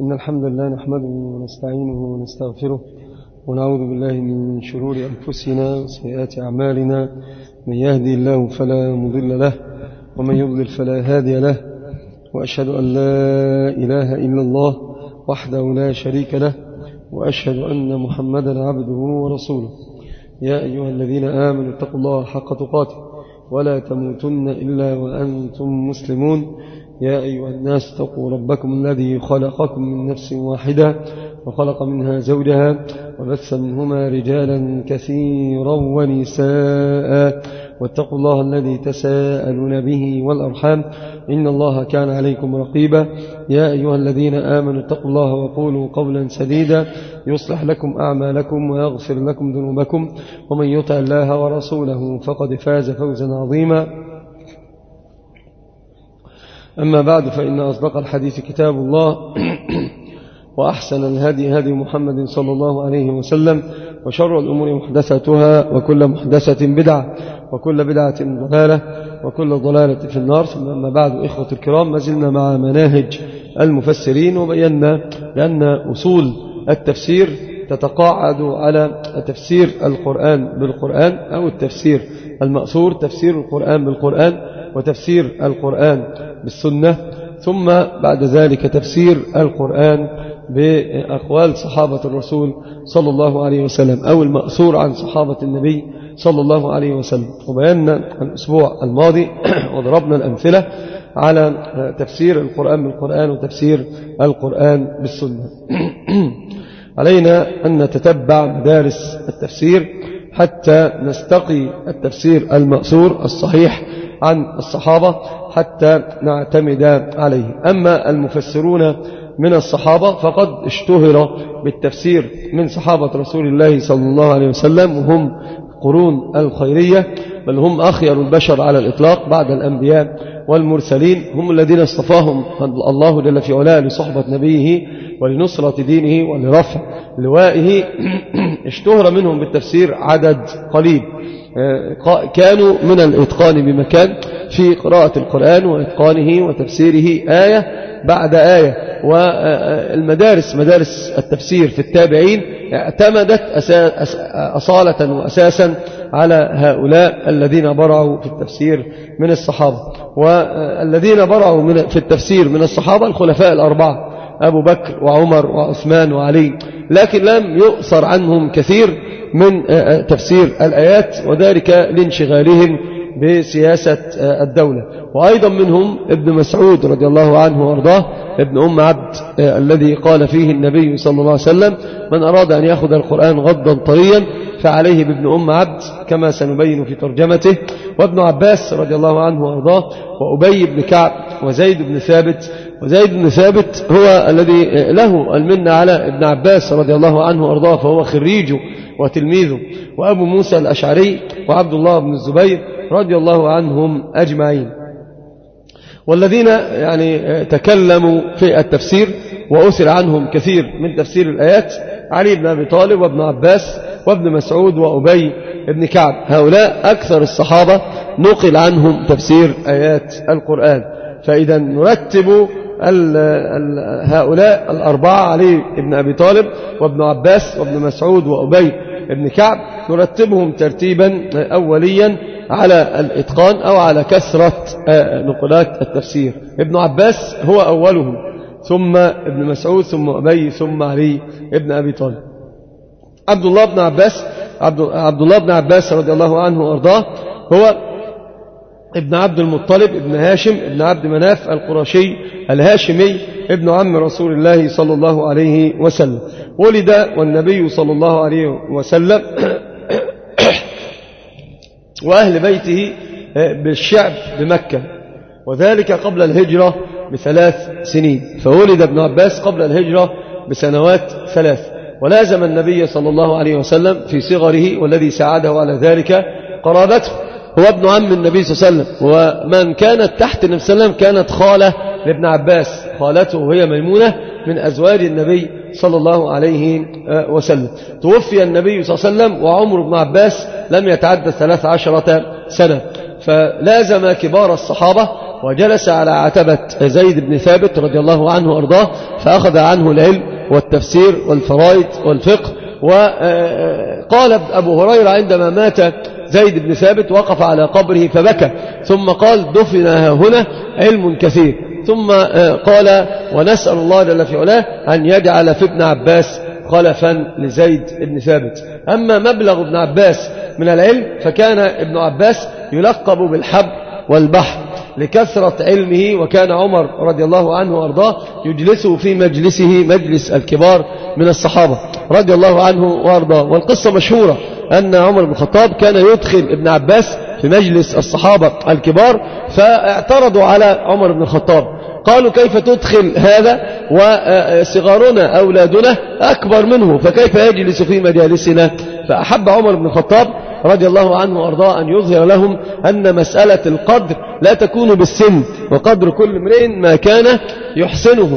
إن الحمد لله نحمده ونستعينه ونستغفره ونعوذ بالله من شرور أنفسنا وسيئات أعمالنا. من يهدي الله فلا مضل له ومن يضلل فلا هادي له، وأشهد أن لا إله إلا الله وحده لا شريك له، وأشهد أن محمدا عبده ورسوله. يا أيها الذين آمنوا اتقوا الله حق تقاته ولا تموتن إلا وأنتم مسلمون. يا أيها الناس اتقوا ربكم الذي خلقكم من نفس واحدة وخلق منها زوجها وبث منهما رجالا كثيرا ونساء، واتقوا الله الذي تساءلون به والأرحام إن الله كان عليكم رقيبا. يا أيها الذين آمنوا اتقوا الله وقولوا قولا سديدا يصلح لكم أعمالكم ويغفر لكم ذنوبكم، ومن يطع الله ورسوله فقد فاز فوزا عظيما. أما بعد، فإن أصدق الحديث كتاب الله وأحسن الهدي هدي محمد صلى الله عليه وسلم، وشر الأمور محدثاتها وكل محدثة بدعة وكل بدعة ضلالة وكل ضلالة في النار. ثم أما بعد، إخوة الكرام، ما زلنا مع مناهج المفسرين، وبينا بأن أصول التفسير تتقاعد على تفسير القرآن بالقرآن، أو التفسير المأثور، تفسير القرآن بالقرآن، وتفسير القرآن بالسنة، ثم بعد ذلك تفسير القرآن بأقوال صحابة الرسول صلى الله عليه وسلم، أو المأثور عن صحابة النبي صلى الله عليه وسلم. وبينا الأسبوع الماضي وضربنا الأمثلة على تفسير القرآن بالقرآن وتفسير القرآن بالسنة. علينا أن نتتبع مدارس التفسير حتى نستقي التفسير المأثور الصحيح عن الصحابة حتى نعتمد عليه. أما المفسرون من الصحابة فقد اشتهر بالتفسير من صحابة رسول الله صلى الله عليه وسلم، وهم قرون الخيرية، بل هم أخير البشر على الإطلاق بعد الأنبياء والمرسلين. هم الذين اصطفاهم الله جل في علاه لصحبة نبيه ولنصرة دينه ولرفع لوائه. اشتهر منهم بالتفسير عدد قليل، كانوا من الإتقان بمكان في قراءة القرآن وإتقانه وتفسيره آية بعد آية. والمدارس، مدارس التفسير في التابعين، اعتمدت أصالة وأساسا على هؤلاء الذين برعوا في التفسير من الصحابة. والذين برعوا في التفسير من الصحابة الخلفاء الأربعة، أبو بكر وعمر وعثمان وعلي، لكن لم يؤثر عنهم كثير من تفسير الآيات، وذلك لانشغالهم بسياسة الدولة. وأيضا منهم ابن مسعود رضي الله عنه وارضاه، ابن أم عبد، الذي قال فيه النبي صلى الله عليه وسلم: من أراد أن يأخذ القرآن غضا طريا فعليه بابن أم عبد، كما سنبين في ترجمته. وابن عباس رضي الله عنه وارضاه، وأبي بن كعب، وزيد بن ثابت. وزيد بن ثابت هو الذي له المنة على ابن عباس رضي الله عنه وارضاه، فهو خريجه وتلميذه. وأبو موسى الأشعري، وعبد الله بن الزبير رضي الله عنهم أجمعين. والذين تكلموا في التفسير وأثر عنهم كثير من تفسير الآيات: علي بن أبي طالب، وابن عباس، وابن مسعود، وأبي بن كعب. هؤلاء أكثر الصحابة نقل عنهم تفسير آيات القرآن. فإذا نرتب هؤلاء الأربعة: علي بن أبي طالب، وابن عباس، وابن مسعود، وأبي بن كعب، نرتبهم ترتيبا أوليا على الإتقان أو على كثرة نقلات التفسير. ابن عباس هو أولهم، ثم ابن مسعود، ثم أبي، ثم علي بن أبي طالب. عبد الله بن عباس رضي الله عنه وأرضاه هو ابن عبد المطلب، ابن هاشم، ابن عبد مناف القرشي الهاشمي، ابن عم رسول الله صلى الله عليه وسلم. ولد والنبي صلى الله عليه وسلم وأهل بيته بالشعب بمكة، وذلك قبل الهجرة ب3 سنين. فولد ابن عباس قبل الهجرة بسنوات 3، ولازم النبي صلى الله عليه وسلم في صغره، والذي ساعده على ذلك قرابته. هو ابن عم النبي صلى الله عليه وسلم، ومن كانت تحت النبي صلى الله عليه وسلم كانت خالة لابن عباس، خالته وهي ميمونة من أزواج النبي صلى الله عليه وسلم. توفي النبي صلى الله عليه وسلم وعمر ابن عباس لم يتعدى 13 سنة، فلازم كبار الصحابة وجلس على عتبة زيد بن ثابت رضي الله عنه وأرضاه، فأخذ عنه العلم والتفسير والفرائض والفقه. وقال أبو هريرة عندما مات زيد بن ثابت وقف على قبره فبكى، ثم قال دفن هنا علم كثير. ثم قال ونسأل الله جل في علاه أن يجعل في ابن عباس خلفا لزيد بن ثابت. أما مبلغ ابن عباس من العلم فكان ابن عباس يلقب بالحبر والبحر لكثرة علمه، وكان عمر رضي الله عنه وأرضاه يجلسه في مجلسه مجلس الكبار من الصحابة رضي الله عنه وأرضاه. والقصة مشهورة أن عمر بن الخطاب كان يدخل ابن عباس في مجلس الصحابة الكبار، فاعترضوا على عمر بن الخطاب، قالوا كيف تدخل هذا وصغارنا أولادنا أكبر منه، فكيف يجلس في مجالسنا؟ فأحب عمر بن الخطاب رضي الله عنه وأرضاه أن يظهر لهم أن مسألة القدر لا تكون بالسن، وقدر كل امرئ ما كان يحسنه.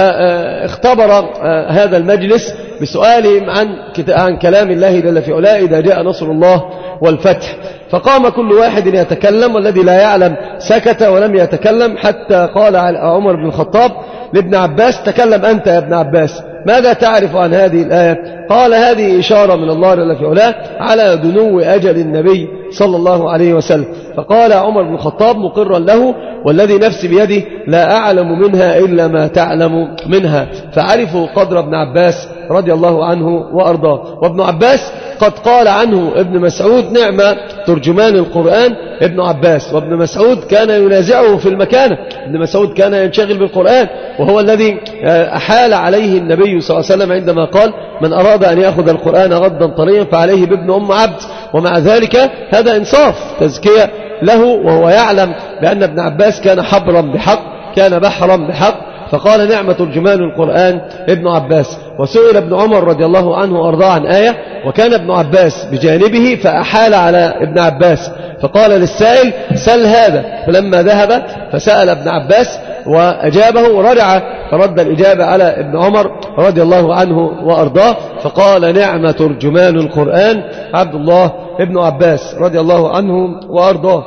فاختبر هذا المجلس بسؤالهم عن كلام الله جل في علاه إذا جاء نصر الله والفتح، فقام كل واحد يتكلم، والذي لا يعلم سكت ولم يتكلم، حتى قال عمر بن الخطاب لابن عباس تكلم أنت يا ابن عباس، ماذا تعرف عن هذه الآية؟ قال هذه إشارة من الله جل في علاه على دنو أجل النبي صلى الله عليه وسلم. فقال عمر بن الخطاب مقرا له والذي نفسي بيده لا أعلم منها إلا ما تعلم منها. فعرفوا قدر ابن عباس رضي الله عنه وأرضاه. وابن عباس قد قال عنه ابن مسعود نعم ترجمان القرآن ابن عباس، وابن مسعود كان ينازعه في المكانة، ابن مسعود كان ينشغل بالقرآن، وهو الذي أحال عليه النبي صلى الله عليه وسلم عندما قال من أراد أن يأخذ القرآن غضا طريا فعليه بابن أم عبد. ومع ذلك هذا إنصاف تزكية له، وهو يعلم بأن ابن عباس كان حبرا بحق، كان بحرا بحق، فقال نعم ترجمان القرآن ابن عباس. وسئل ابن عمر رضي الله عنه وأرضاه عن آية، وكان ابن عباس بجانبه فأحال على ابن عباس، فقال للسائل سل هذا، فلما ذهب فسأل ابن عباس وأجابه ورجع فرد الإجابة على ابن عمر رضي الله عنه وأرضاه، فقال نعم ترجمان القرآن عبد الله ابن عباس رضي الله عنه وأرضاه.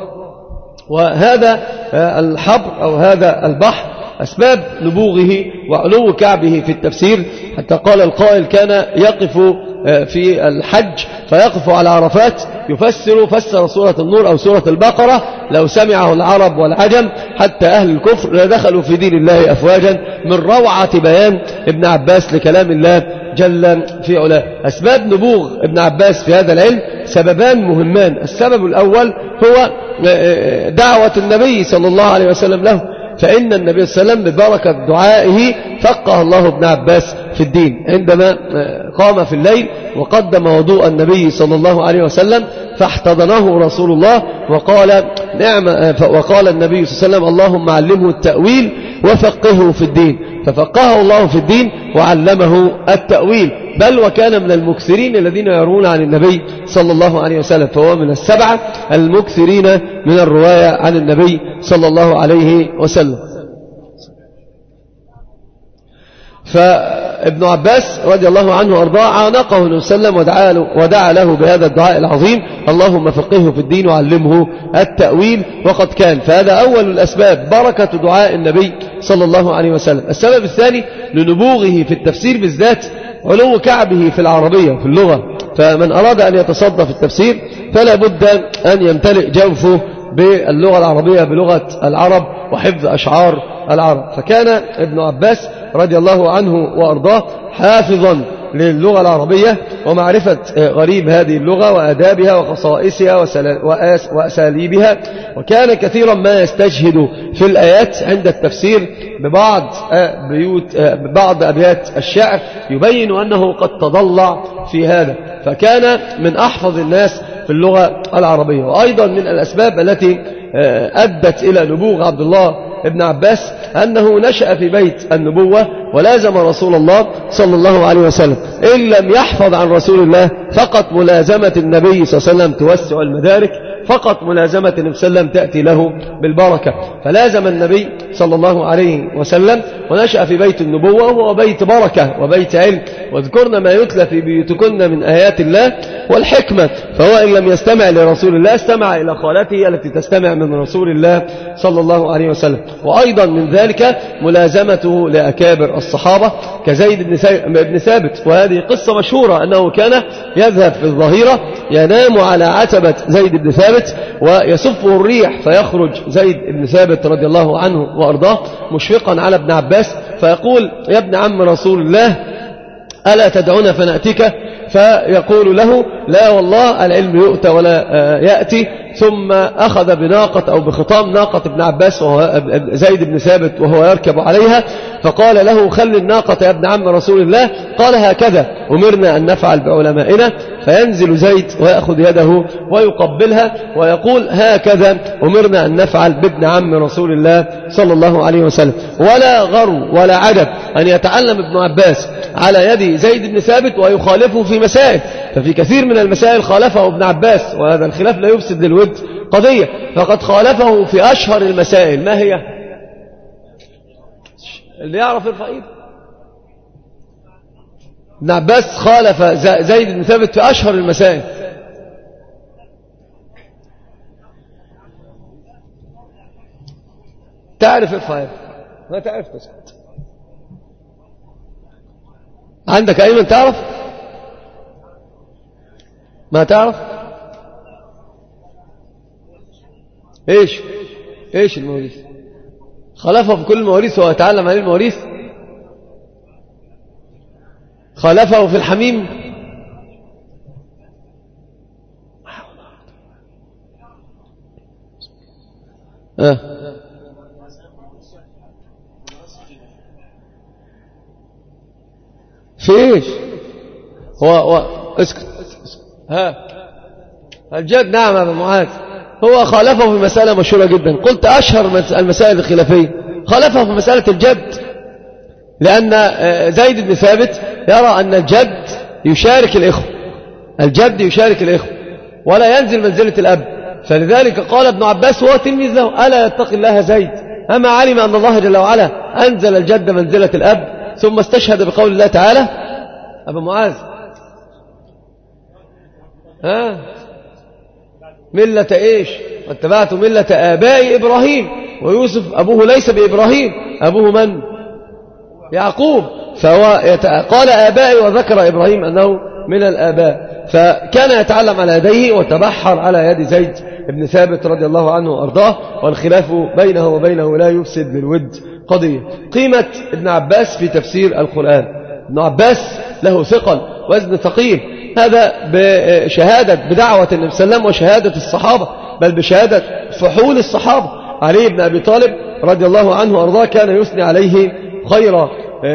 وهذا الحبر أو هذا البحر أسباب نبوغه وعلو كعبه في التفسير، حتى قال القائل كان يقف في الحج فيقف على عرفات فسر سورة النور أو سورة البقرة لو سمعه العرب والعجم حتى أهل الكفر لدخلوا في دين الله أفواجا، من روعة بيان ابن عباس لكلام الله جل في علاه. أسباب نبوغ ابن عباس في هذا العلم سببان مهمان. السبب الأول هو دعوة النبي صلى الله عليه وسلم له، فإن النبي صلى الله عليه وسلم ببركة دعائه فقه الله ابن عباس في الدين، عندما قام في الليل وقدم وضوء النبي صلى الله عليه وسلم فاحتضنه رسول الله وقال نعم، وقال النبي صلى الله عليه وسلم اللهم علمه التأويل وفقهه في الدين، ففقهه الله في الدين وعلمه التأويل، بل وكان من المكثرين الذين يرون عن النبي صلى الله عليه وسلم، فهو من السبعة المكثرين من الرواية عن النبي صلى الله عليه وسلم. فابن عباس رضي الله عنه وارضاه عانقه النبي صلى الله عليه وسلم ودعا له بهذا الدعاء العظيم اللهم فقهه في الدين وعلمه التأويل، وقد كان. فهذا أول الأسباب بركة دعاء النبي صلى الله عليه وسلم. السبب الثاني لنبوغه في التفسير بالذات علو كعبه في العربية في اللغة، فمن أراد أن يتصدى في التفسير فلا بد أن يمتلئ جوفه باللغة العربية بلغة العرب وحفظ أشعار العرب. فكان ابن عباس رضي الله عنه وأرضاه حافظا للغة العربية ومعرفة غريب هذه اللغة وآدابها وخصائصها وأساليبها، وكان كثيرا ما يستجهد في الآيات عند التفسير ببعض أبيات الشعر يبين أنه قد تضلع في هذا، فكان من أحفظ الناس في اللغة العربية. وأيضا من الأسباب التي أدت إلى نبوغ عبد الله ابن عباس أنه نشأ في بيت النبوة ولازم رسول الله صلى الله عليه وسلم، إن لم يحفظ عن رسول الله فقط ملازمة النبي صلى الله عليه وسلم توسع المدارك، فقط ملازمة النبي صلى الله عليه وسلم تأتي له بالبركة، فلازم النبي صلى الله عليه وسلم ونشأ في بيت النبوة وهو بيت بركة وبيت علم. واذكرن ما يتلى في بيوتكن من آيات الله والحكمة، فهو إن لم يستمع لرسول الله استمع إلى خالته التي تستمع من رسول الله صلى الله عليه وسلم. وأيضا من ذلك ملازمته لأكابر الصحابة كزيد بن ثابت، وهذه قصة مشهورة أنه كان يذهب في الظهيرة ينام على عتبة زيد بن ثابت ويسفه الريح، فيخرج زيد بن ثابت رضي الله عنه وأرضاه مشفقا على ابن عباس فيقول: يا ابن عم رسول الله ألا تدعونا فنأتيك؟ فيقول له: لا والله، العلم يؤتى ولا يأتي. ثم أخذ بناقة أو بخطام ناقة ابن عباس وهو زيد بن ثابت وهو يركب عليها، فقال له: خل الناقة يا ابن عم رسول الله. قال: هكذا أمرنا أن نفعل بعلمائنا. فينزل زيد ويأخذ يده ويقبلها ويقول: هكذا أمرنا أن نفعل بابن عم رسول الله صلى الله عليه وسلم. ولا غرو ولا عجب أن يتعلم ابن عباس على يد زيد بن ثابت ويخالفه في مسائل، ففي كثير من المسائل خالفه ابن عباس، وهذا الخلاف لا يفسد للود قضية، فقد خالفه في أشهر المسائل. ما هي؟ اللي يعرف يرفع ايده. ابن عباس خالف زيد بن ثابت في أشهر المسائل. تعرف ارفع ايده، ما تعرف تسكت. عندك أيمن تعرف؟ ما تعرف؟ ايش المواريث؟ خالفه في كل المواريث وهو يتعلم عليه المواريث. خالفه في الحميم. في ايش؟ هو اسكت. الجد. نعم يا ابن معاذ، هو خالفه في مسألة مشهورة جدا، قلت أشهر المسائل الخلافية. خالفه في مسألة الجد، لأن زيد بن ثابت يرى أن الجد يشارك الإخوة، الجد يشارك الإخوة ولا ينزل منزلة الأب، فلذلك قال ابن عباس وهو تلميذ له: ألا يتقي الله زيد؟ أما علم أن الله جل وعلا أنزل الجد منزلة الأب، ثم استشهد بقول الله تعالى. أبو معاذ، ملة إيش؟ واتبعت ملة آباء إبراهيم ويوسف أبوه ليس بإبراهيم، أبوه من؟ يعقوب. فهو قال آبائي وذكر إبراهيم أنه من الآباء، فكان يتعلم على يديه وتبحر على يد زيد بن ثابت رضي الله عنه وأرضاه، والخلاف بينه وبينه لا يفسد للود قضية. قيمة ابن عباس في تفسير القرآن. ابن عباس له ثقل وزن ثقيل، هذا بشهادة بدعوة النبي صلى الله عليه وسلم وشهادة الصحابة، بل بشهادة فحول الصحابة. علي بن أبي طالب رضي الله عنه وأرضاه كان يثني عليه خيرا.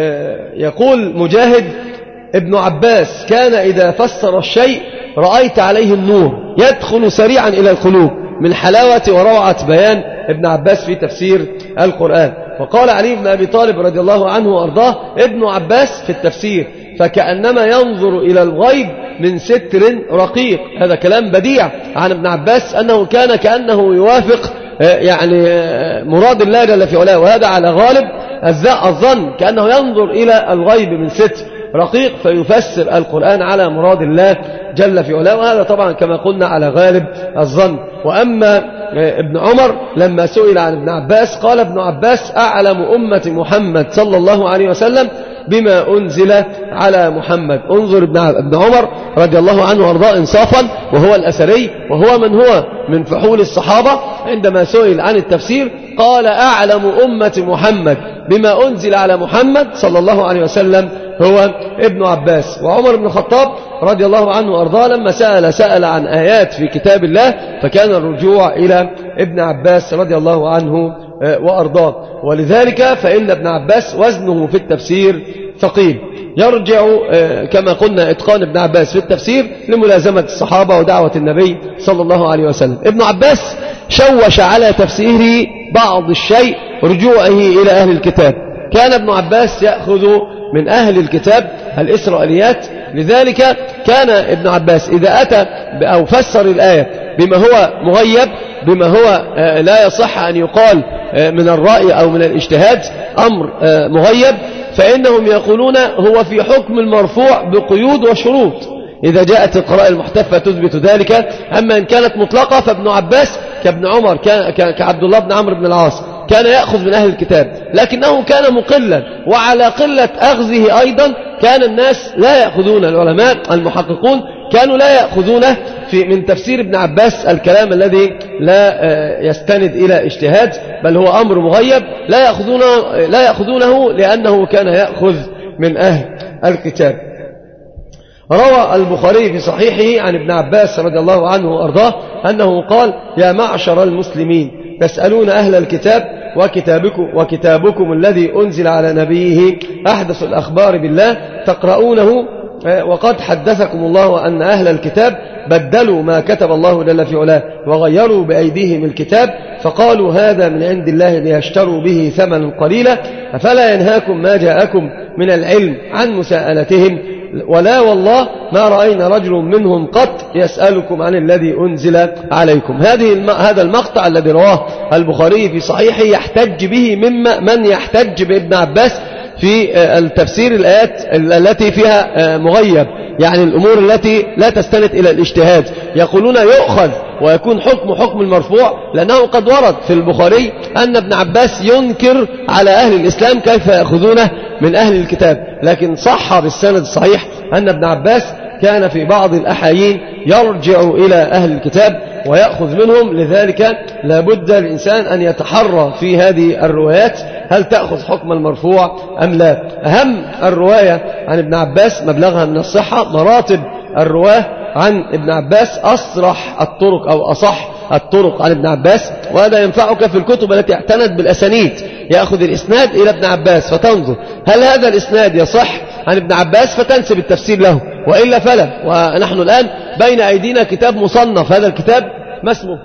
يقول مجاهد: ابن عباس كان إذا فسر الشيء رأيت عليه النور يدخل سريعا إلى القلوب من حلاوة وروعة بيان ابن عباس في تفسير القرآن. وقال علي بن أبي طالب رضي الله عنه وأرضاه: ابن عباس في التفسير فكأنما ينظر إلى الغيب من ستر رقيق. هذا كلام بديع عن ابن عباس أنه كان كأنه يوافق يعني مراد الله جل في علاه، وهذا على غالب الظن، كأنه ينظر إلى الغيب من ستر رقيق فيفسر القرآن على مراد الله جل في علاه، وهذا طبعا كما قلنا على غالب الظن. وأما ابن عمر لما سئل عن ابن عباس قال ابن عباس: أعلم أمة محمد صلى الله عليه وسلم بما أنزل على محمد. انظر ابن عمر رضي الله عنه وارضاه انصافا، وهو الأثري وهو من هو من فحول الصحابة، عندما سئل عن التفسير قال: أعلم أمة محمد بما أنزل على محمد صلى الله عليه وسلم هو ابن عباس. وعمر بن الخطاب رضي الله عنه وارضاه لما سأل عن آيات في كتاب الله فكان الرجوع إلى ابن عباس رضي الله عنه وأرضاه. ولذلك فإن ابن عباس وزنه في التفسير ثقيل، يرجع كما قلنا إتقان ابن عباس في التفسير لملازمة الصحابة ودعوة النبي صلى الله عليه وسلم. ابن عباس شوش على تفسيره بعض الشيء رجوعه إلى أهل الكتاب. كان ابن عباس يأخذ من أهل الكتاب الإسرائيليات، لذلك كان ابن عباس إذا أتى أو فسر الآية بما هو مغيب، بما هو لا يصح أن يقال من الرأي أو من الاجتهاد، أمر مغيب، فإنهم يقولون هو في حكم المرفوع بقيود وشروط. إذا جاءت القراءة المحتفة تثبت ذلك. أما إن كانت مطلقة فابن عباس كابن عمر كعبد الله بن عمرو بن العاص كان يأخذ من أهل الكتاب، لكنه كان مقلا، وعلى قلة أخذه أيضا كان الناس لا يأخذون، العلماء المحققون كانوا لا يأخذون من تفسير ابن عباس الكلام الذي لا يستند إلى اجتهاد، بل هو أمر مغيب، لا يأخذونه لأنه كان يأخذ من أهل الكتاب. روى البخاري في صحيحه عن ابن عباس رضي الله عنه وأرضاه أنه قال: يا معشر المسلمين، تسألون أهل الكتاب وكتابكم الذي أنزل على نبيه أحدث الأخبار بالله تقرؤونه، وقد حدثكم الله أن أهل الكتاب بدلوا ما كتب الله جل في علاه وغيروا بأيديهم الكتاب، فقالوا هذا من عند الله ليشتروا به ثمنا قليلا، أفلا ينهاكم ما جاءكم من العلم عن مساءلتهم، ولا والله ما رأينا رجل منهم قط يسألكم عن الذي أنزل عليكم. هذا المقطع الذي رواه البخاري في صحيحه يحتج به من يحتج بابن عباس في التفسير الآيات التي فيها مغيب، يعني الأمور التي لا تستند إلى الاجتهاد، يقولون يؤخذ ويكون حكم المرفوع، لأنه قد ورد في البخاري أن ابن عباس ينكر على أهل الإسلام كيف يأخذونه من أهل الكتاب، لكن صح بالسند الصحيح أن ابن عباس كان في بعض الأحايين يرجع إلى أهل الكتاب ويأخذ منهم، لذلك لابد الإنسان أن يتحرى في هذه الروايات هل تأخذ حكم المرفوع أم لا. أهم الرواية عن ابن عباس مبلغها من الصحة، مراتب الرواه عن ابن عباس، أصرح الطرق أو أصح الطرق عن ابن عباس، وهذا ينفعك في الكتب التي اعتنت بالأسانيد، يأخذ الإسناد إلى ابن عباس فتنظر هل هذا الإسناد يصح عن ابن عباس فتنسب التفسير له، وإلا فلا. ونحن الآن بين أيدينا كتاب مصنف، هذا الكتاب ما اسمه؟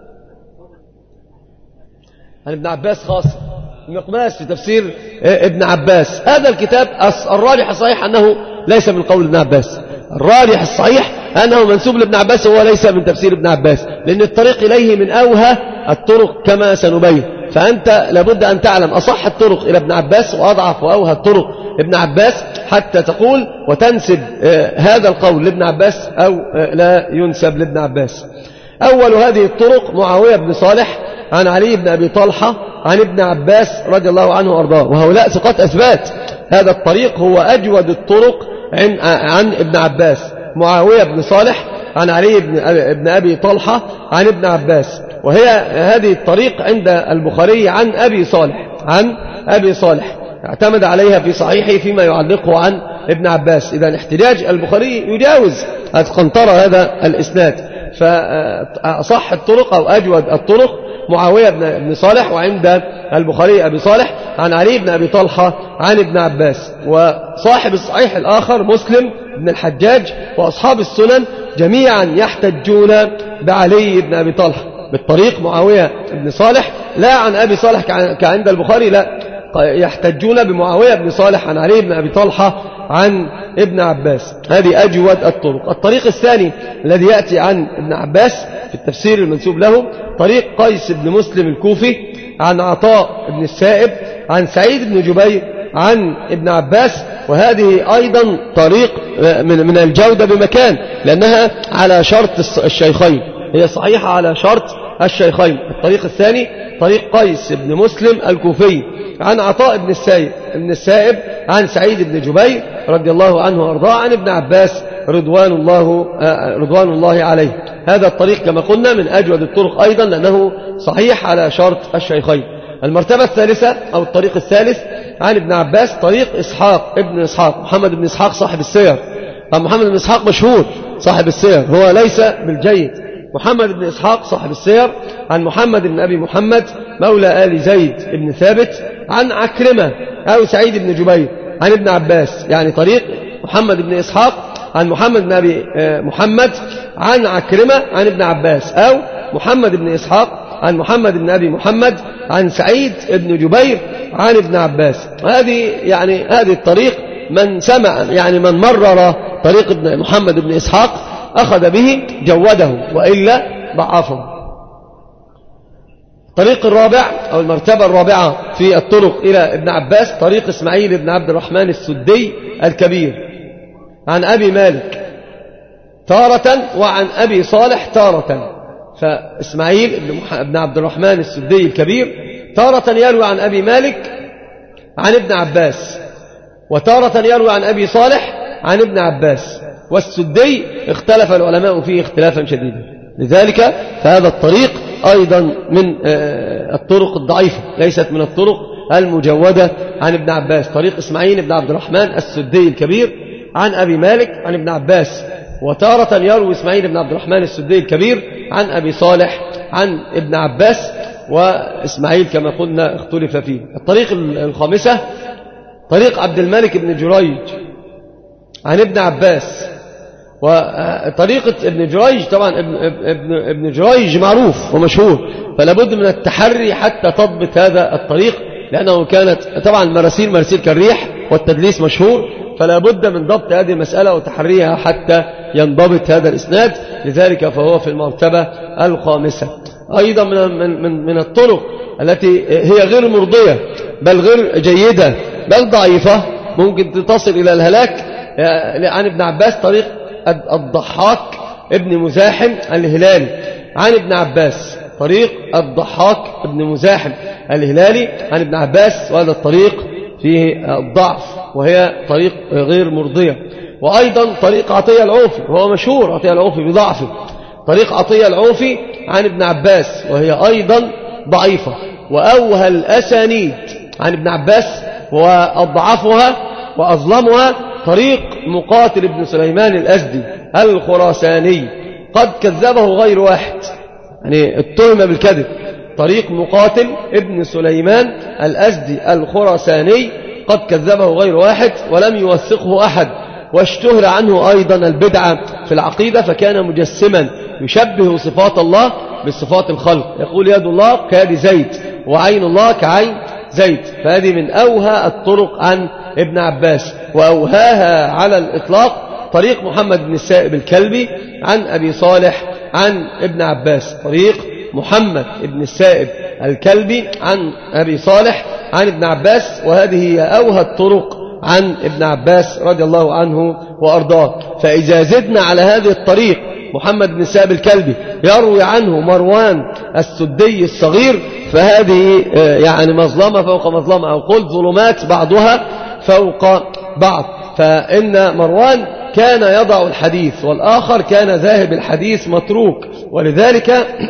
عن ابن عباس خاصة، مقباس في تفسير ابن عباس. هذا الكتاب الراجح الصحيح أنه ليس من قول ابن عباس، الراجح الصحيح أنه منسوب لابن عباس، وهو ليس من تفسير ابن عباس، لأن الطريق إليه من أوهى الطرق كما سنبين. فأنت لابد أن تعلم أصح الطرق إلى ابن عباس وأضعف وأوهى الطرق ابن عباس، حتى تقول وتنسب هذا القول لابن عباس أو لا ينسب لابن عباس. أول هذه الطرق معاوية بن صالح عن علي بن أبي طلحة عن ابن عباس رضي الله عنه وأرضاه، وهؤلاء ثقات أثبات. هذا الطريق هو أجود الطرق عن ابن عباس، معاوية بن صالح عن علي بن أبي طلحة عن ابن عباس، وهي هذه الطريق عند البخاري عن أبي صالح اعتمد عليها في صحيحه فيما يعلقه عن ابن عباس. إذا احتجاج البخاري يجاوز قنطرة هذا الإسناد، فصح الطرق أو أجود الطرق معاوية بن صالح، وعند البخاري أبي صالح عن علي بن أبي طلحة عن ابن عباس. وصاحب الصحيح الآخر مسلم بن الحجاج وأصحاب السنن جميعا يحتجون بعلي بن أبي طلحة بالطريق معاوية بن صالح، لا عن أبي صالح كعند البخاري، لا، يحتجون بمعاوية بن صالح عن علي بن أبي طلحة عن ابن عباس. هذه أجود الطرق. الطريق الثاني الذي يأتي عن ابن عباس في التفسير المنسوب له طريق قيس بن مسلم الكوفي عن عطاء بن السائب عن سعيد بن جبير عن ابن عباس، وهذه أيضا طريق من الجودة بمكان، لأنها على شرط الشيخين، هي صحيحة على شرط الشيخين. الطريق الثاني طريق قيس بن مسلم الكوفي عن عطاء بن السائب عن سعيد بن جبير رضي الله عنه وارضاه عن ابن عباس رضوان الله عليه. هذا الطريق كما قلنا من أجود الطرق أيضا، لأنه صحيح على شرط الشيخين. المرتبة الثالثة أو الطريق الثالث عن ابن عباس طريق محمد بن إسحاق صاحب السير. محمد بن إسحاق مشهور صاحب السير، هو ليس بالجيد. محمد بن إسحاق صاحب السير عن محمد بن أبي محمد مولى آل زيد بن ثابت عن عكرمة أو سعيد بن جبير عن ابن عباس، يعني طريق محمد بن إسحاق عن محمد بن أبي محمد عن عكرمة عن ابن عباس، أو محمد بن إسحاق عن محمد بن أبي محمد عن سعيد بن جبير عن ابن عباس. هذه الطريق من سمع، يعني من مرر طريق محمد بن إسحاق أخذ به جوده، وإلا ضعفه. الطريق الرابع أو المرتبة الرابعة في الطرق إلى ابن عباس طريق إسماعيل بن عبد الرحمن السدي الكبير عن أبي مالك تارة وعن أبي صالح تارة. فإسماعيل بن عبد الرحمن السدي الكبير تارة يروي عن أبي مالك عن ابن عباس، وتارة يروي عن أبي صالح عن ابن عباس. والسدي اختلف العلماء فيه اختلافا شديدا، لذلك فهذا الطريق أيضا من الطرق الضعيفة، ليست من الطرق المجودة عن ابن عباس. طريق إسماعيل بن عبد الرحمن السدي الكبير عن أبي مالك عن ابن عباس، وتارة يروي إسماعيل بن عبد الرحمن السدي الكبير عن أبي صالح عن ابن عباس، وإسماعيل كما قلنا اختلف فيه. الطريق الخامسة طريق عبد الملك بن جريج عن ابن عباس. وطريقة ابن جريج طبعا ابن جريج معروف ومشهور، فلا بد من التحري حتى تضبط هذا الطريق، لأنه كانت طبعا مراسيل كالريح والتدليس مشهور، فلا بد من ضبط هذه المسألة وتحريها حتى ينضبط هذا الإسناد، لذلك فهو في المرتبة الخامسة. أيضا من الطرق التي هي غير مرضية بل غير جيدة بل ضعيفة ممكن تصل إلى الهلاك عن ابن عباس طريق الضحاك ابن مزاحم الهلالي عن ابن عباس. طريق الضحاك ابن مزاحم الهلالي عن ابن عباس، وهذا الطريق فيه الضعف وهي طريق غير مرضية. وأيضا طريق عطية العوفي، وهو مشهور عطية العوفي بضعفه. طريق عطية العوفي عن ابن عباس وهي أيضا ضعيفة. وأوهى الأسانيد عن ابن عباس وأضعفها وأظلمها طريق مقاتل ابن سليمان الأزدي الخراساني، قد كذبه غير واحد، يعني اتهم بالكذب. طريق مقاتل ابن سليمان الأزدي الخراساني قد كذبه غير واحد ولم يوثقه أحد. واشتهر عنه أيضا البدعة في العقيدة، فكان مجسما يشبه صفات الله بصفات الخلق، يقول يد الله كيد زيد وعين الله كعين زيد. فهذه من أوهى الطرق عن ابن عباس. وأوهاها على الإطلاق طريق محمد بن السائب الكلبي عن أبي صالح عن ابن عباس. طريق محمد بن السائب الكلبي عن أبي صالح عن ابن عباس، وهذه هي أوهى الطرق عن ابن عباس رضي الله عنه وأرضاه. فإذا زدنا على هذه الطريق محمد بن السائب الكلبي يروي عنه مروان السدي الصغير، فهذه يعني مظلمة فوق مظلمة، أو قل ظلمات بعضها فوق بعض. فإن مروان كان يضع الحديث والآخر كان ذاهب الحديث متروك، ولذلك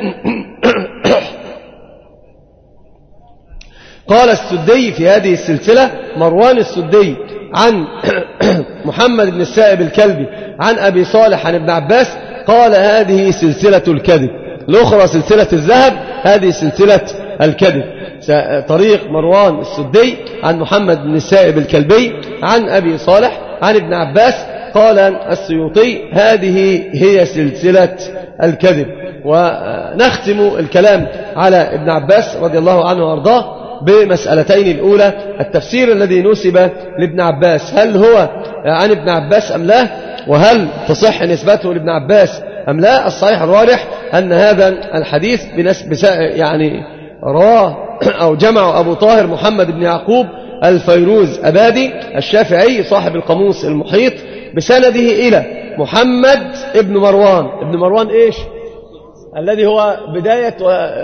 قال السدي في هذه السلسلة مروان السدي عن محمد بن السائب الكلبي عن أبي صالح عن ابن عباس، قال هذه سلسلة الكذب. الأخرى سلسلة الذهب، هذه سلسلة الكذب. طريق مروان السدي عن محمد بن السائب الكلبي عن أبي صالح عن ابن عباس، قال السيوطي هذه هي سلسلة الكذب. ونختم الكلام على ابن عباس رضي الله عنه وارضاه بمسألتين. الأولى التفسير الذي نسب لابن عباس، هل هو عن ابن عباس أم لا، وهل تصح نسبته لابن عباس أم لا؟ الصحيح الراجح أن هذا الحديث يعني رواه أو جمع أبو طاهر محمد بن يعقوب الفيروز أبادي الشافعي صاحب القاموس المحيط بسنده إلى محمد ابن مروان. ابن مروان إيش؟ الذي هو بداية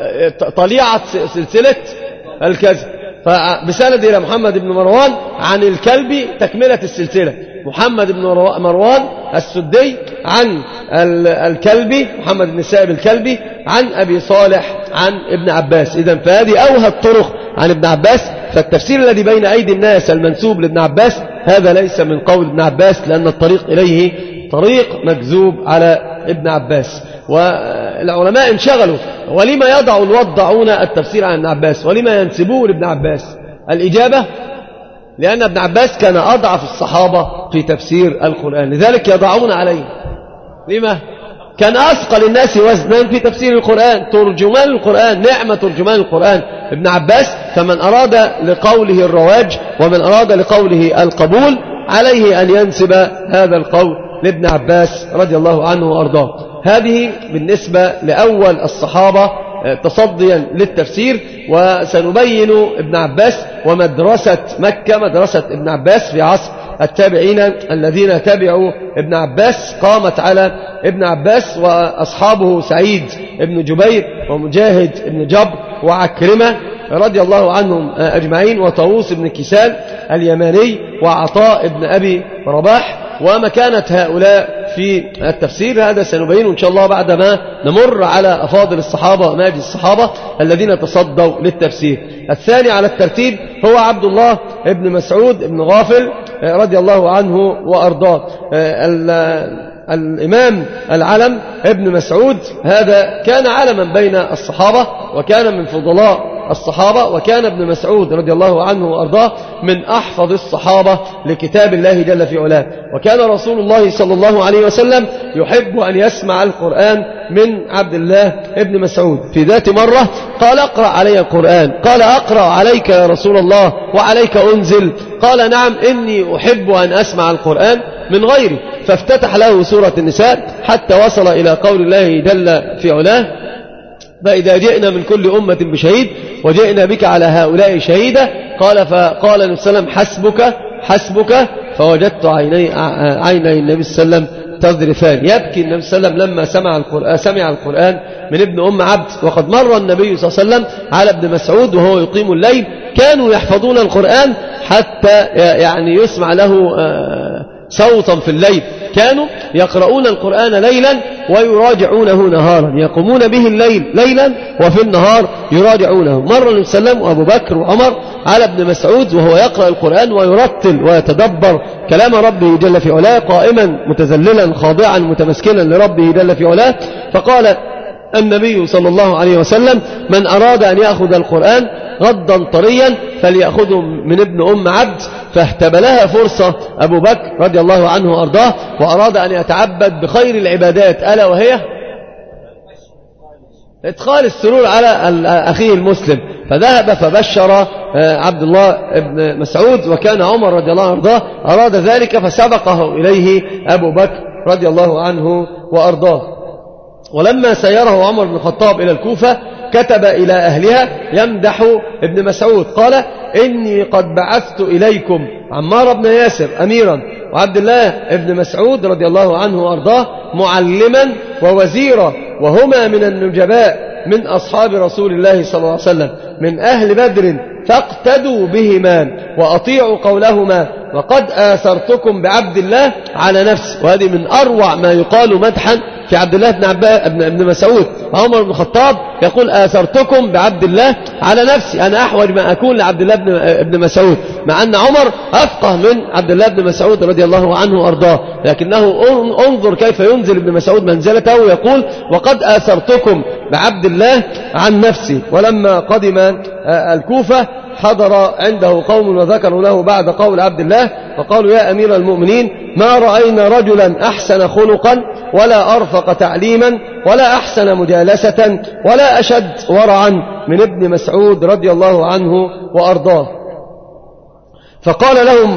طليعة سلسلة الكذب. فبسند إلى محمد بن مروان عن الكلبي تكملة السلسلة، محمد بن مروان السدي عن الكلبي محمد بن السائب الكلبي عن أبي صالح عن ابن عباس. إذن فهذه أوهى الطرق عن ابن عباس. فالتفسير الذي بين أيدي الناس المنسوب لابن عباس هذا ليس من قول ابن عباس، لأن الطريق إليه طريق مكذوب على ابن عباس. والعلماء انشغلوا ولما يضع الوضعون التفسير عن ابن عباس ولما ينسبوه لابن عباس؟ الإجابة لأن ابن عباس كان أضعف الصحابة في تفسير القرآن، لذلك يضعون عليه. لما؟ كان أثقل الناس وزنا في تفسير القرآن، ترجمان القرآن، نعمة ترجمان القرآن ابن عباس. فمن أراد لقوله الرواج ومن أراد لقوله القبول عليه أن ينسب هذا القول لابن عباس رضي الله عنه وأرضاه. هذه بالنسبة لأول الصحابة تصديا للتفسير. وسنبين ابن عباس ومدرسة مكة، مدرسة ابن عباس في عصر التابعين الذين تبعوا ابن عباس قامت على ابن عباس وأصحابه سعيد ابن جبير ومجاهد ابن جبر وعكرمة رضي الله عنهم أجمعين وطاووس بن كيسان اليماني وعطاء ابن أبي رباح. ومكانة هؤلاء في التفسير هذا سنبينه إن شاء الله بعدما نمر على أفاضل الصحابة وماجد الصحابة الذين تصدوا للتفسير. الثاني على الترتيب هو عبد الله ابن مسعود ابن غافل رضي الله عنه وأرضاه. الإمام العلم ابن مسعود هذا كان علما بين الصحابة وكان من فضلاء الصحابة، وكان ابن مسعود رضي الله عنه وأرضاه من أحفظ الصحابة لكتاب الله جل في علاه. وكان رسول الله صلى الله عليه وسلم يحب أن يسمع القرآن من عبد الله ابن مسعود. في ذات مرة قال اقرأ علي القرآن، قال أقرأ عليك يا رسول الله وعليك أنزل؟ قال نعم إني أحب أن أسمع القرآن من غيري. فافتتح له سورة النساء حتى وصل إلى قول الله جل في علاه فإذا جئنا من كل أمة بشهيد وجئنا بك على هؤلاء شهيدا. فقال النبي صلى الله عليه وسلم حسبك حسبك، فوجدت عيني النبي صلى الله عليه وسلم تذرفان. يبكي النبي صلى الله عليه وسلم لما سمع القرآن من ابن أم عبد. وقد مر النبي صلى الله عليه وسلم على ابن مسعود وهو يقيم الليل، كانوا يحفظون القرآن حتى يعني يسمع له صوتا في الليل. كانوا يقرؤون القرآن ليلا ويراجعونه نهارا، يقومون به الليل ليلا وفي النهار يراجعونه. مر النبي صلى الله عليه وسلم وأبو بكر وعمر على ابن مسعود وهو يقرأ القرآن ويرتل ويتدبر كلام ربه جل في علاه قائما متذللا خاضعا متمسكنا لربه جل في علاه. فقال النبي صلى الله عليه وسلم من أراد أن يأخذ القرآن غضا طريا فليأخذه من ابن أم عبد. فاهتبلها فرصة أبو بكر رضي الله عنه وأرضاه وأراد أن يتعبد بخير العبادات ألا وهي إدخال السرور على أخيه المسلم. فذهب فبشر عبد الله بن مسعود، وكان عمر رضي الله عنه وأرضاه أراد ذلك فسبقه إليه أبو بكر رضي الله عنه وأرضاه. ولما سيره عمر بن الخطاب إلى الكوفة كتب إلى أهلها يمدح ابن مسعود، قال إني قد بعثت إليكم عمار بن ياسر أميرا وعبد الله ابن مسعود رضي الله عنه وأرضاه معلما ووزيرا، وهما من النجباء من أصحاب رسول الله صلى الله عليه وسلم من أهل بدر، فاقتدوا بهما وأطيعوا قولهما، وقد آثرتكم بعبد الله على نفسي. وهذه من أروع ما يقال مدحا في عبد الله بن مسعود. عمر بن الخطاب يقول آثرتكم بعبد الله على نفسي، أنا أحوج ما أكون لعبد الله بن مسعود، مع أن عمر أفقه من عبد الله بن مسعود رضي الله عنه وأرضاه، لكنه انظر كيف ينزل ابن مسعود منزلته ويقول وقد آثرتكم بعبد الله عن نفسي. ولما قدم الكوفة حضر عنده قوم وذكروا له بعد قول عبد الله فقالوا يا أمير المؤمنين ما رأينا رجلا أحسن خلقا ولا أرفق تعليما ولا أحسن مجالسة ولا أشد ورعا من ابن مسعود رضي الله عنه وأرضاه. فقال لهم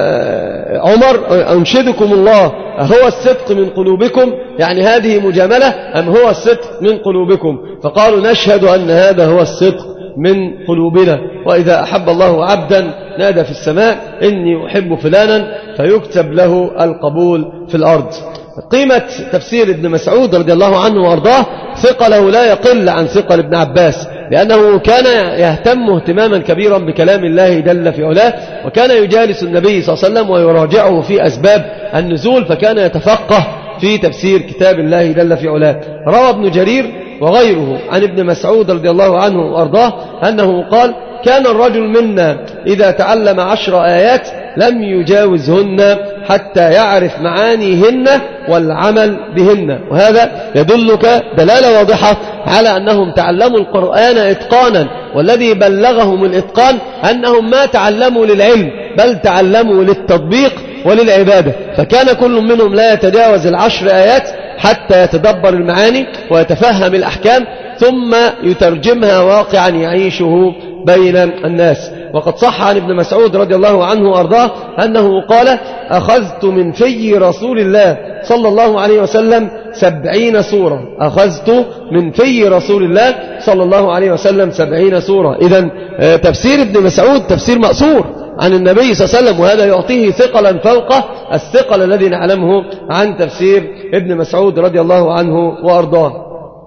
عمر أنشدكم الله هو الصدق من قلوبكم، يعني هذه مجاملة أم هو الصدق من قلوبكم؟ فقالوا نشهد أن هذا هو الصدق من قلوبنا. وإذا أحب الله عبدا نادى في السماء إني أحب فلانا فيكتب له القبول في الأرض. قيمة تفسير ابن مسعود رضي الله عنه وأرضاه ثقله لا يقل عن ثقل ابن عباس، لأنه كان يهتم اهتماما كبيرا بكلام الله جل في علاه، وكان يجالس النبي صلى الله عليه وسلم ويراجعه في أسباب النزول، فكان يتفقه في تفسير كتاب الله جل في علاه. روى ابن جرير وغيره عن ابن مسعود رضي الله عنه وأرضاه أنه قال كان الرجل منا إذا تعلم 10 آيات لم يجاوزهن حتى يعرف معانيهن والعمل بهن. وهذا يدلك دلالة واضحة على أنهم تعلموا القرآن إتقانا، والذي بلغهم الإتقان أنهم ما تعلموا للعلم بل تعلموا للتطبيق وللعبادة. فكان كل منهم لا يتجاوز 10 آيات حتى يتدبر المعاني ويتفهم الأحكام ثم يترجمها واقعا يعيشه بين الناس. وقد صح عن ابن مسعود رضي الله عنه وأرضاه أنه قال أخذت من في رسول الله صلى الله عليه وسلم 70 سورة. أخذت من في رسول الله صلى الله عليه وسلم 70 سورة. إذن تفسير ابن مسعود تفسير مأثور، عن النبي صلى الله عليه وسلم، وهذا يعطيه ثقلا فوق الثقل الذي نعلمه عن تفسير ابن مسعود رضي الله عنه وأرضاه.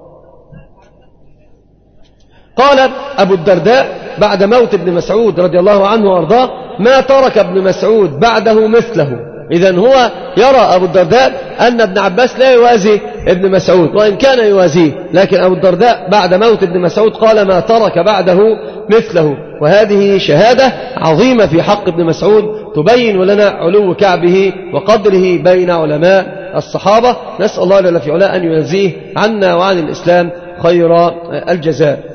قال أبو الدرداء بعد موت ابن مسعود رضي الله عنه وأرضاه: ما ترك ابن مسعود بعده مثله. إذن هو يرى أبو الدرداء أن ابن عباس لا يوازي ابن مسعود، وإن كان يوازيه، لكن أبو الدرداء بعد موت ابن مسعود قال: ما ترك بعده مثله. وهذه شهادة عظيمة في حق ابن مسعود تبين لنا علو كعبه وقدره بين علماء الصحابة. نسأل الله جل في علاه أن يجزيه عنا وعن الإسلام خير الجزاء.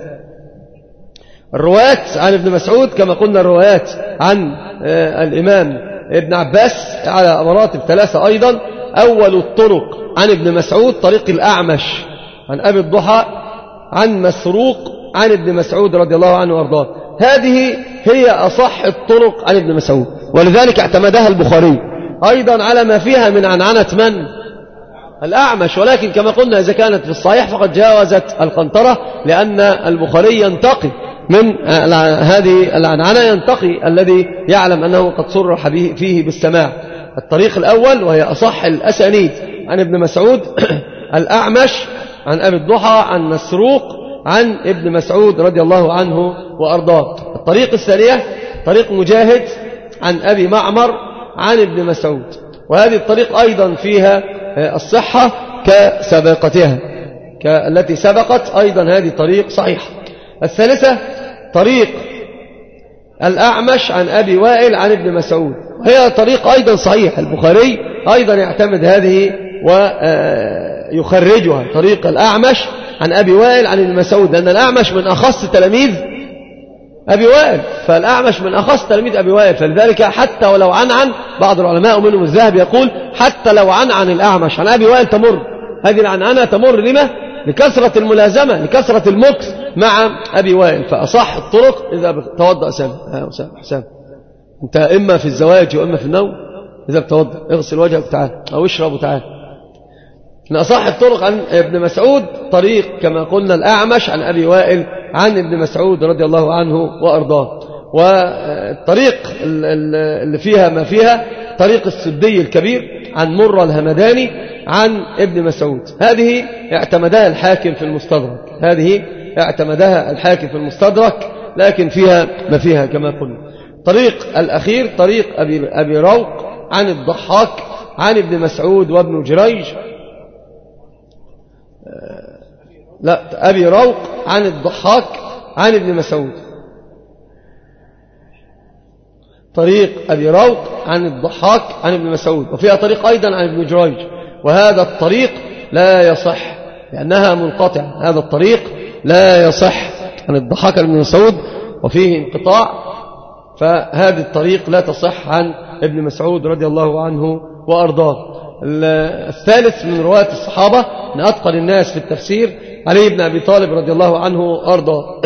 الروايات عن ابن مسعود كما قلنا الروايات عن الإمام ابن عباس على مراتب ثلاثة أيضا. أول الطرق عن ابن مسعود طريق الأعمش عن أبي الضحى عن مسروق عن ابن مسعود رضي الله عنه وارضاه. هذه هي أصح الطرق عن ابن مسعود، ولذلك اعتمدها البخاري أيضا على ما فيها من عنعنة من؟ الأعمش. ولكن كما قلنا إذا كانت في الصحيح فقد جاوزت القنطرة، لأن البخاري ينتقي من هذه العنعنة، ينتقي الذي يعلم أنه قد صرح فيه بالسماع. الطريق الأول وهي أصح الأسانيد عن ابن مسعود الأعمش عن أبي الضحى عن مسروق عن ابن مسعود رضي الله عنه وأرضاه. الطريق الثانية طريق مجاهد عن أبي معمر عن ابن مسعود، وهذه الطريق أيضا فيها الصحة كسابقتها كالتي سبقت، أيضا هذه طريق صحيحة. الثالثة طريق الأعمش عن أبي وائل عن ابن مسعود، هي طريق أيضا صحيح، البخاري أيضا يعتمد هذه ويخرجها، طريق الأعمش عن أبي وائل عن ابن مسعود، لأن الأعمش من أخص تلاميذ أبي وائل، فالأعمش من أخص تلاميذ أبي وائل، فلذلك حتى ولو عن بعض العلماء ومنهم الذهبي يقول حتى لو عن الأعمش عن أبي وائل تمر، هذه العنعنة تمر لما؟ لكثرة الملازمة، لكثرة المكث مع أبي وائل. فأصح الطرق إذا توضأ حسام أنت إما في الزواج وإما في النوم، إذا بتوضأ اغسل وجهك وتعال أو اشرب وتعال. من أصح الطرق عن ابن مسعود طريق كما قلنا الأعمش عن أبي وائل عن ابن مسعود رضي الله عنه وأرضاه. والطريق اللي فيها ما فيها طريق السدي الكبير عن مرة الهمداني عن ابن مسعود، هذه اعتمدها الحاكم في المستدرك، هذه اعتمدها الحاكم في المستدرك، لكن فيها ما فيها كما قلنا. طريق الأخير طريق أبي روق عن الضحاك عن ابن مسعود وابن جريج، لا أبي روق عن الضحاك عن ابن مسعود، طريق أبي روق عن الضحاك عن ابن مسعود، وفيها طريق أيضا عن ابن جريج، وهذا الطريق لا يصح لأنها منقطعة، هذا الطريق لا يصح عن الضحاك عن ابن مسعود وفيه انقطاع، فهذه الطريق لا تصح عن ابن مسعود رضي الله عنه وأرضاه. الثالث من رواة الصحابة من أتقن الناس في التفسير علي بن أبي طالب رضي الله عنه وأرضاه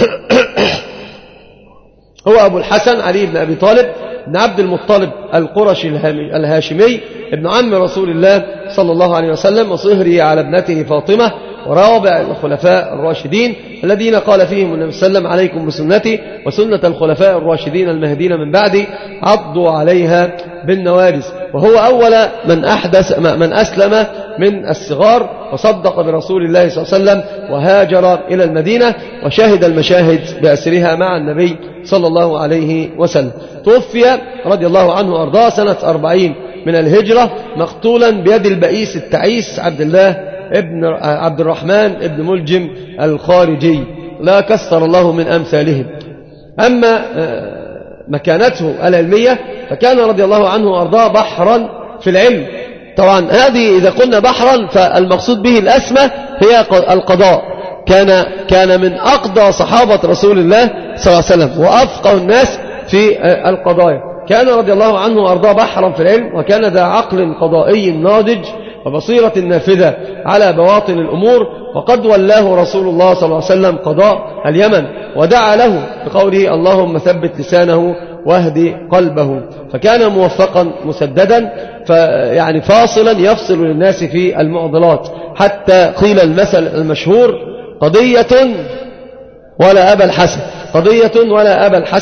هو أبو الحسن علي بن أبي طالب بن عبد المطلب القرشي الهاشمي ابن عم رسول الله صلى الله عليه وسلم، وصهري على ابنته فاطمة، ورابع الخلفاء الراشدين الذين قال فيهم النبي صلى الله عليه وسلم: عليكم بسنتي وسنة الخلفاء الراشدين المهديين من بعدي عضوا عليها بالنواجذ. وهو أول من أسلم من الصغار وصدق برسول الله صلى الله عليه وسلم وهاجر إلى المدينة وشهد المشاهد بأسرها مع النبي صلى الله عليه وسلم. توفي رضي الله عنه وأرضاه سنة 40 من الهجرة مقتولا بيد البئيس التعيس عبد الرحمن ابن ملجم الخارجي، لا كسر الله من أمثالهم. أما مكانته العلمية فكان رضي الله عنه وأرضاه بحرا في العلم. طبعا هذه إذا قلنا بحرا فالمقصود به الأسمى هي القضاء، كان من أقضى صحابة رسول الله صلى الله عليه وسلم وأفقه الناس في القضايا. كان رضي الله عنه وأرضاه بحرا في العلم، وكان ذا عقل قضائي ناضج وبصيرة نافذة على بواطن الأمور، وقد ولاه رسول الله صلى الله عليه وسلم قضاء اليمن ودعا له بقوله: اللهم ثبت لسانه واهدي قلبه. فكان موفقا مسددا، يعني فاصلا يفصل للناس في المعضلات، حتى قيل المثل المشهور: قضية ولا أبا الحسن، قضية ولا أبا الحسن،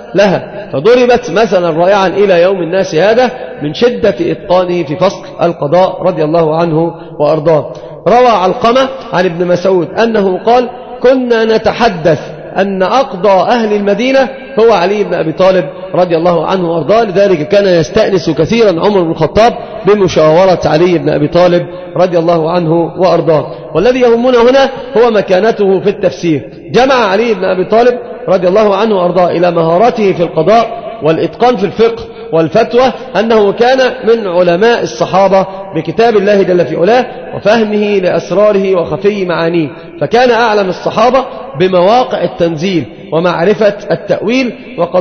لها، فضربت مثلا رائعا إلى يوم الناس هذا من شدة إتقانه في فصل القضاء رضي الله عنه وأرضاه. روى علقمة عن ابن مسعود أنه قال: كنا نتحدث أن أقضى أهل المدينة هو علي بن أبي طالب رضي الله عنه وأرضاه، لذلك كان يستأنس كثيرا عمر بن الخطاب بمشاورة علي بن أبي طالب رضي الله عنه وأرضاه. والذي يهمنا هنا هو مكانته في التفسير. جمع علي بن أبي طالب رضي الله عنه وأرضاه إلى مهارته في القضاء والإتقان في الفقه والفتوى أنه كان من علماء الصحابة بكتاب الله جل في علاه وفهمه لأسراره وخفي معانيه، فكان أعلم الصحابة بمواقع التنزيل ومعرفة التأويل.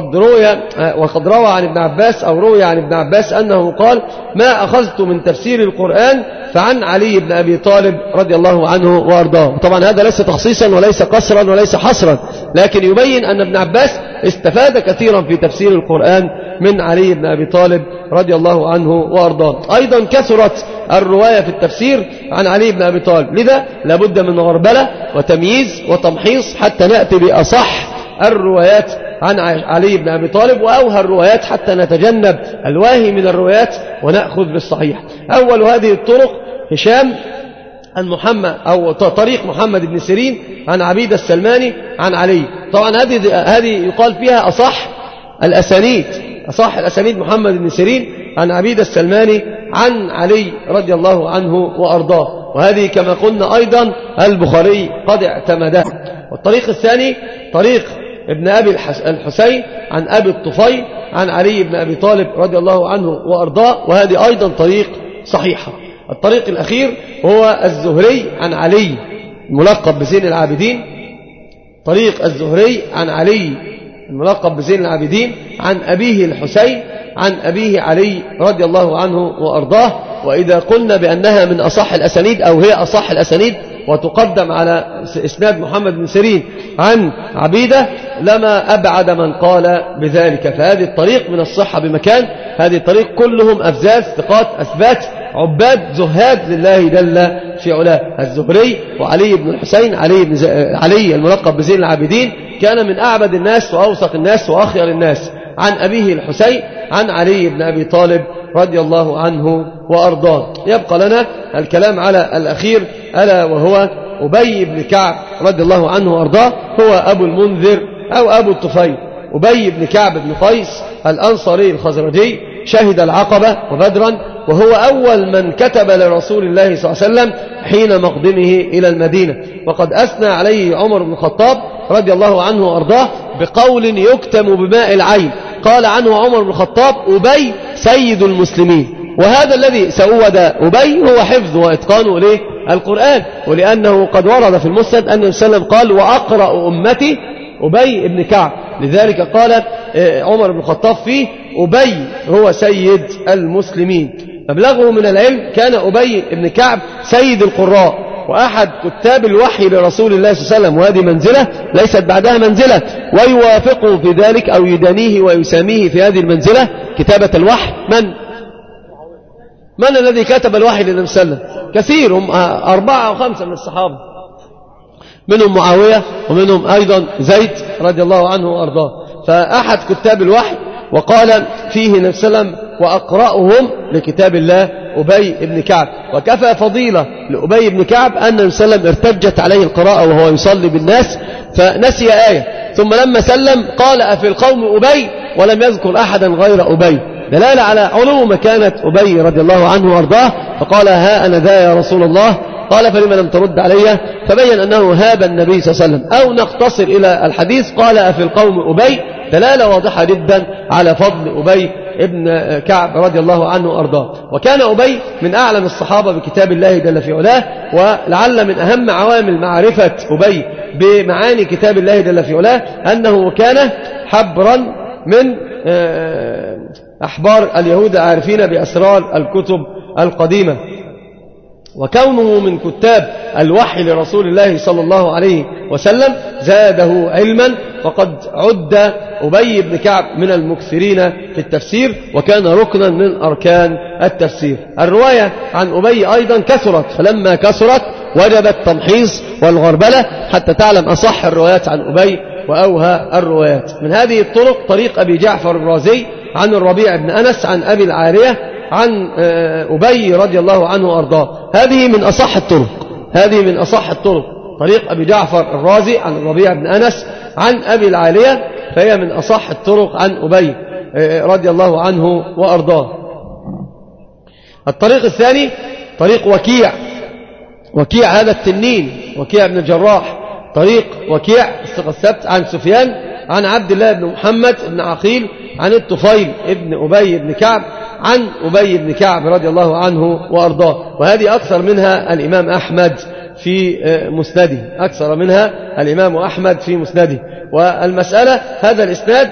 وقد روى عن ابن عباس أو روي عن ابن عباس أنه قال: ما أخذت من تفسير القرآن فعن علي بن أبي طالب رضي الله عنه وأرضاه. طبعا هذا ليس تخصيصا وليس قصرا وليس حصرا، لكن يبين أن ابن عباس استفاد كثيرا في تفسير القرآن من علي بن أبي طالب رضي الله عنه وأرضاه. أيضا كثرت الرواية في التفسير عن علي بن أبي طالب، لذا لابد من غربلة وتمييز وتمحيص حتى نأتي بأصح الروايات عن علي بن أبي طالب وأوهى الروايات حتى نتجنب الواهي من الروايات ونأخذ بالصحيح. أول هذه الطرق هشام المحمد أو طريق محمد بن سيرين عن عبيد السلماني عن علي. طبعا هذه يقال فيها أصح الأسانيد محمد بن سيرين عن عبيد السلماني عن علي رضي الله عنه وأرضاه، وهذه كما قلنا أيضا البخاري قد اعتمدها. والطريق الثاني طريق ابن أبي الحسين عن أبي الطفيل عن علي بن أبي طالب رضي الله عنه وأرضاه، وهذه أيضا طريق صحيحة. الطريق الأخير هو الزهري عن علي الملقب بزين العابدين، طريق الزهري عن علي الملقب بزين العابدين عن أبيه الحسين عن أبيه علي رضي الله عنه وأرضاه. وإذا قلنا بأنها من أصح الأسانيد أو هي أصح الأسانيد وتقدم على إسناد محمد بن سيرين عن عبيدة لما أبعد من قال بذلك، فهذه الطريق من الصحة بمكان. هذه الطريق كلهم أفزاز ثقات أثبات عباد زهاد لله جل في علاه. الزهري وعلي بن الحسين علي الملقب بزين العابدين كان من أعبد الناس وأوثق الناس وأخير الناس، عن أبيه الحسين عن علي بن أبي طالب رضي الله عنه وأرضاه. يبقى لنا الكلام على الأخير ألا وهو أبي بن كعب رضي الله عنه وأرضاه، هو أبو المنذر أو أبو الطفيل. أبي بن كعب بن قيس الأنصاري الخزرجي شهد العقبة وبدرا، وهو أول من كتب لرسول الله صلى الله عليه وسلم حين مقدمه إلى المدينة. وقد أثنى عليه عمر بن الخطاب رضي الله عنه وأرضاه بقول يكتم بماء العين. قال عنه عمر بن الخطاب: أبي سيد المسلمين. وهذا الذي سود أبي هو حفظ وإتقانه للقرآن، ولأنه قد ورد في المسند أن النبي صلى الله عليه وسلم قال: وأقرأ أمتي أبي بن كعب. لذلك قال عمر بن الخطاب فيه: أبي هو سيد المسلمين. مبلغه من العلم كان أبي بن كعب سيد القراء وأحد كتاب الوحي لرسول الله صلى الله عليه وسلم، وهذه منزلة ليست بعدها منزلة، ويوافقه في ذلك أو يدانيه ويساميه في هذه المنزلة كتابة الوحي من الذي كتب الوحي للنبي صلى الله عليه وسلم؟ كثير، هم 4 أو 5 من الصحابة، منهم معاوية ومنهم أيضا زيد رضي الله عنه وأرضاه. فأحد كتاب الوحي، وقال فيه النبي صلى الله عليه وسلم: وأقرأهم لكتاب الله أبي بن كعب. وكفى فضيلة لأبي بن كعب أن النبي صلى الله عليه وسلم ارتجت عليه القراءة وهو يصلي بالناس فنسي آية، ثم لما سلم قال: أفي القوم أبي، ولم يذكر أحدا غير أبي، دلالة على علو مكانة أبي رضي الله عنه وأرضاه. فقال: ها أنا ذا يا رسول الله. قال: فلما لم ترد علي؟ فبين أنه هاب النبي صلى الله عليه وسلم. أو نقتصر إلى الحديث: قال: أفي القوم أبي، دلالة واضحة جدا على فضل أبي ابن كعب رضي الله عنه وأرضاه. وكان أبي من أعلم الصحابة بكتاب الله جل في علاه، ولعل من أهم عوامل معرفة أبي بمعاني كتاب الله جل في علاه أنه كان حبرا من أحبار اليهود عارفين بأسرار الكتب القديمة. وكونه من كتاب الوحي لرسول الله صلى الله عليه وسلم زاده علما، وقد عد أبي بن كعب من المكثرين في التفسير، وكان ركنا من أركان التفسير. الرواية عن أبي أيضا كثرت، فلما كثرت وجب التمحيص والغربلة حتى تعلم أصح الروايات عن أبي وأوهى الروايات. من هذه الطرق طريق أبي جعفر الرازي عن الربيع بن أنس عن أبي العالية عن أبي رضي الله عنه وأرضاه. هذه من أصح الطرق، طريق أبي جعفر الرازي عن الربيع بن أنس عن أبي العالية، فهي من أصح الطرق عن أبي رضي الله عنه وأرضاه. الطريق الثاني طريق وكيع هذا التنين، وكيع بن الجراح، طريق وكيع الثقة الثبت عن سفيان عن عبد الله بن محمد بن عقيل عن الطفيل ابن أبي بن كعب عن أبي بن كعب رضي الله عنه وأرضاه. وهذه أكثر منها الإمام أحمد في مسنده، والمسألة هذا الإسناد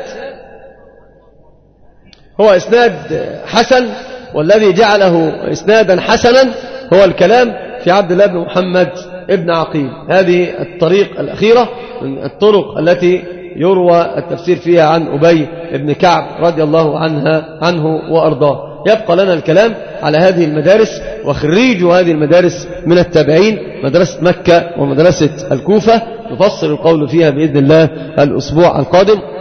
هو إسناد حسن، والذي جعله إسنادا حسنا هو الكلام في عبد الله بن محمد ابن عقيل. هذه الطريق الأخيرة من الطرق التي يروى التفسير فيها عن أبي بن كعب رضي الله عنه وأرضاه. يبقى لنا الكلام على هذه المدارس وخريج هذه المدارس من التابعين، مدرسة مكة ومدرسة الكوفة، نفصل القول فيها بإذن الله الأسبوع القادم.